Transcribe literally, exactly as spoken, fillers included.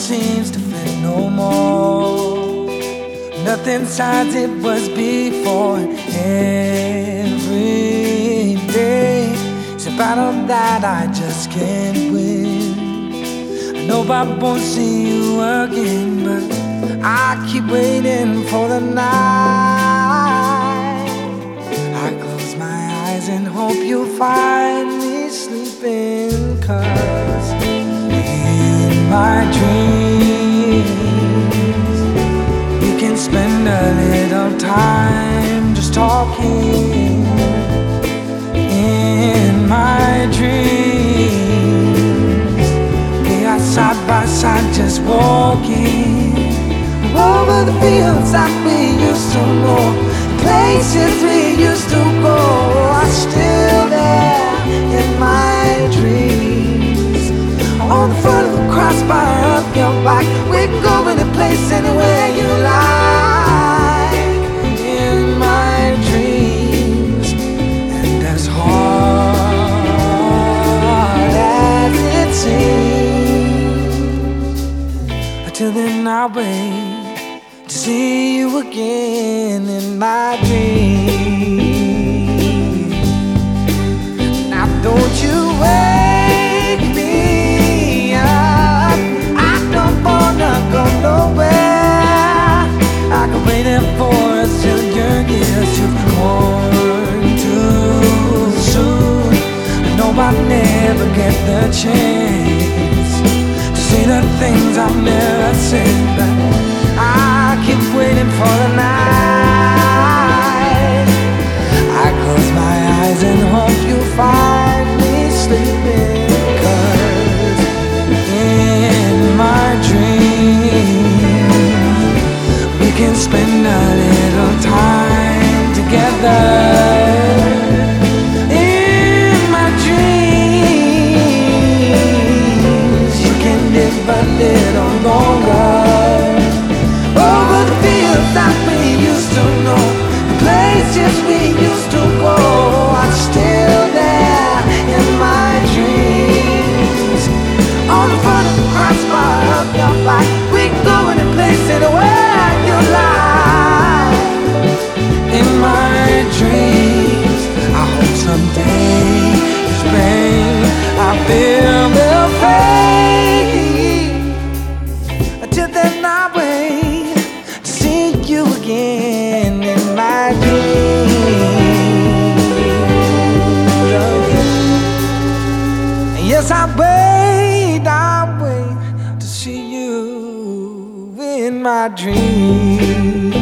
seems to fit no more. Nothing size it was before. Every day it's a battle that I just can't win. I know I won't see you again, but I keep waiting for the night. I close my eyes and hope you'll find me sleeping, 'cause in my dreams we can spend a little time just talking. In my dreams we are side by side just walking over the fields that we used to know. Places we used to go are still there in my dreams. On the front of the crossbar of your back, we can go any place, anywhere you like. In my dreams, and as hard as it seems, until then I'll wait to see you again in my dreams. Now don't you wake me up, I don't wanna go nowhere. I can wait there for us till your years you've gone too soon. I know I'll never get the chance to say the things I've never said, but I keep waiting for the night. I close my eyes and hope you find me sleeping, 'cause in my dreams we can spend a little time together. In my dreams you can live a little longer. Over the fields that we used to know, the places we used to go are still there in my dreams. On the front of the crossbar of your back, we can go any place, anywhere you like. In my dreams, I hope someday this pain I feel will fade. Until then I wait to see you again in my dreams. Yes, I wait, I wait to see you in my dreams.